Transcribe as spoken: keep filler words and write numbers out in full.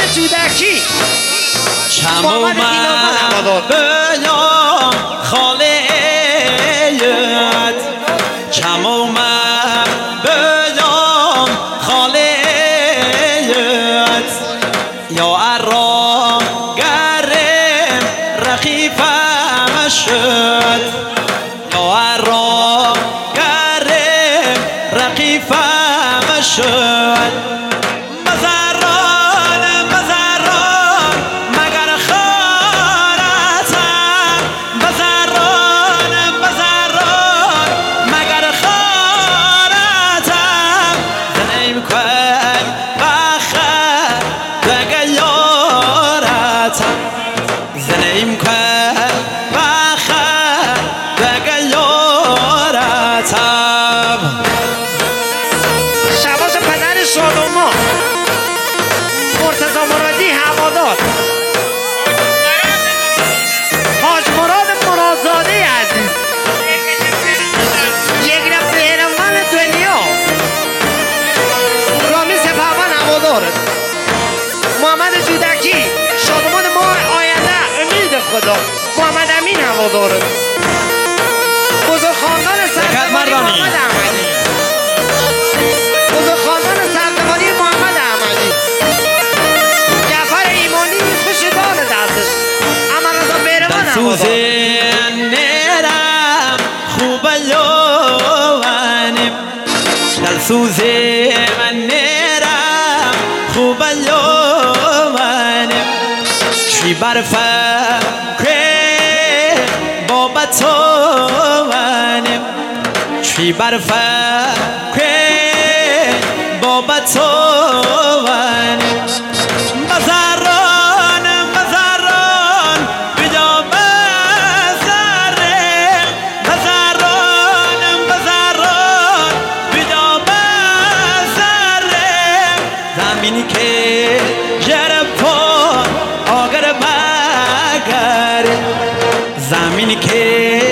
جودکی چم اومد بیام خالیت چم اومد بیام خالیت یا ارام گرم رقیفم شد یا ارام گرم رقیفم شد زنیم که بخر بگه یارتم شباز پدر شادوما مرتضی مرادی هوادار حاج مراد مرادزاده عزیز یک رب بهرمان دنیا رامی سپهبان هوادار محمد جودکی شادمان ما آینده امید خدا محمد امین هوادار بزرگ خاندان سردمانی محمد احمدی بزرگ خاندان سردمانی محمد احمدی جعفر ایمانی خوش دال دستش اما رضا بهرمان هوادار نرم خوب یوانم دلسوز من نرم خوب یوانم چی برفم که بابا تو منم چی برفم که بابا تو منم بزران بزران بجا بزرم بزران بزران بجا بزرم زمینی که جرپان آگر بگر زمینی که